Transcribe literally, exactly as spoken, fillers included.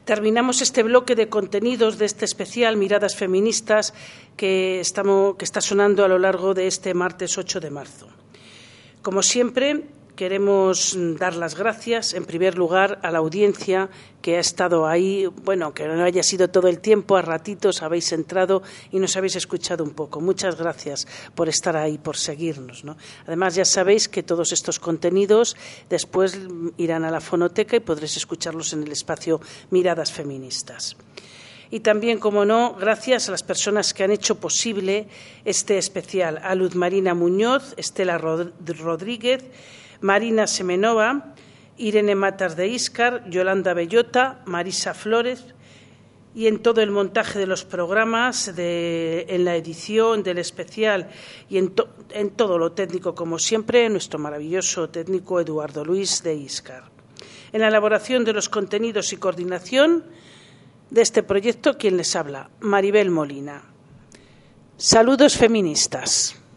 Terminamos este bloque de contenidos de este especial Miradas Feministas que, estamos, que está sonando a lo largo de este martes ocho de marzo. Como siempre, queremos dar las gracias, en primer lugar, a la audiencia que ha estado ahí, bueno, que no haya sido todo el tiempo, a ratitos habéis entrado y nos habéis escuchado un poco. Muchas gracias por estar ahí, por seguirnos, ¿no? Además, ya sabéis que todos estos contenidos después irán a la fonoteca y podréis escucharlos en el espacio Miradas Feministas. Y también, como no, gracias a las personas que han hecho posible este especial, a Luz Marina Muñoz, Estela Rodríguez, Marina Semenova, Irene Matas de Íscar, Yolanda Bellota, Marisa Flores, y en todo el montaje de los programas, de, en la edición del especial y en, to, en todo lo técnico, como siempre, nuestro maravilloso técnico Eduardo Luis de Íscar. En la elaboración de los contenidos y coordinación de este proyecto, quien les habla, Maribel Molina. Saludos feministas.